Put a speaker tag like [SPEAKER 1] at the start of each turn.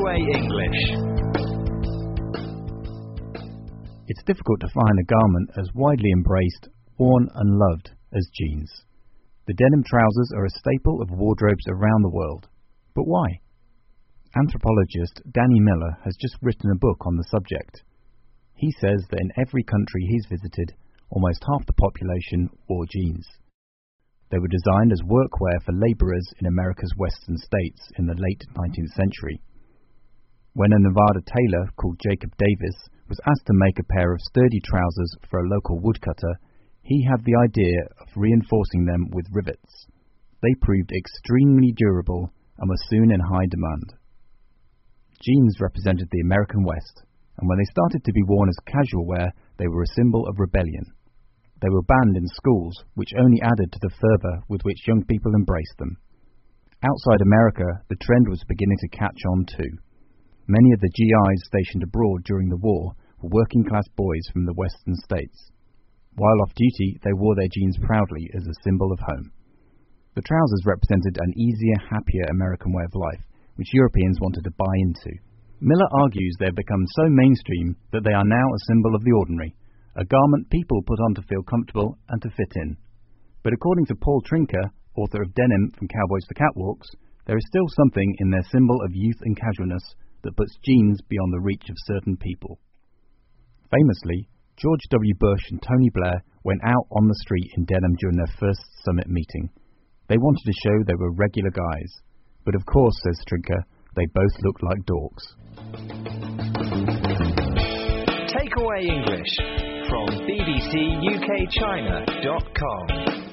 [SPEAKER 1] Takeaway English.
[SPEAKER 2] It's difficult to find a garment as widely embraced, worn and loved as jeans. The denim trousers are a staple of wardrobes around the world. But why? Anthropologist Danny Miller has just written a book on the subject. He says that in every country he's visited, almost half the population wore jeans. They were designed as workwear for labourers in America's western states in the late 19th century. When a Nevada tailor called Jacob Davis was asked to make a pair of sturdy trousers for a local woodcutter, he had the idea of reinforcing them with rivets. They proved extremely durable and were soon in high demand. Jeans represented the American West, and when they started to be worn as casual wear, they were a symbol of rebellion. They were banned in schools, which only added to the fervour with which young people embraced them. Outside America, the trend was beginning to catch on too. Many of the GIs stationed abroad during the war were working-class boys from the western states. While off duty, they wore their jeans proudly as a symbol of home. The trousers represented an easier, happier American way of life, which Europeans wanted to buy into. Miller argues they have become so mainstream that they are now a symbol of the ordinary, a garment people put on to feel comfortable and to fit in. But according to Paul Trinker, author of Denim From Cowboys to Catwalks, there is still something in their symbol of youth and casualness that puts jeans beyond the reach of certain people. Famously, George W. Bush and Tony Blair went out on the street in denim during their first summit meeting. They wanted to show they were regular guys. But of course, says Trinker, they both looked like dorks.
[SPEAKER 1] Takeaway English from bbcukchina.com.